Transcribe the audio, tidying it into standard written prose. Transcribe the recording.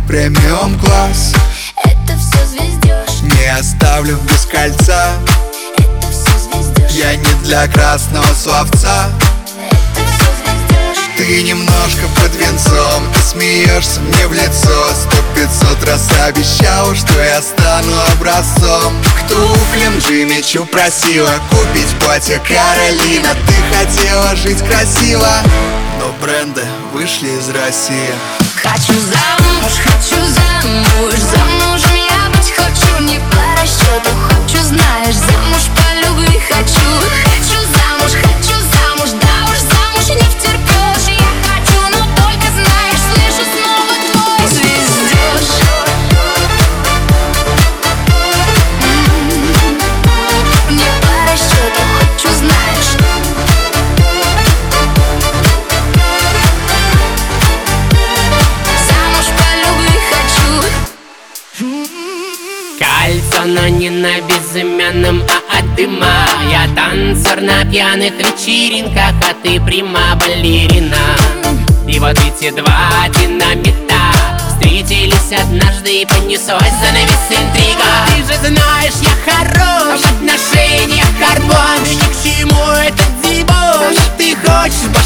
премиум класс. Это все звездёж. Не оставлю без кольца. Это все звездёж. Я не для красного словца. Это все звездёж. Ты немножко под венцом, ты смеешься мне в лицо. 100-500 раз обещал, что я стану образцом. К туфлям Джимичу просила купить платье Каролина. Ты хотела жить красиво, но бренды вышли из России. Хочу замуж, замужем я быть хочу. Не по расчету, хочу, знаешь, замуж по любви хочу. Хочу замуж, да уж замуж не втерпёшь. Я хочу, но только знаешь, слышу снова твой звездёж. Не по расчету, хочу, знаешь. Замуж по любви хочу. Кольцо, но не на безымянном, а от дыма. Я танцор на пьяных вечеринках, а ты прима балерина. И вот эти два динамита встретились однажды и понеслась занавес интрига. Ты же знаешь, я хорош в отношениях, карбон. И ни к чему этот дебош. Ты хочешь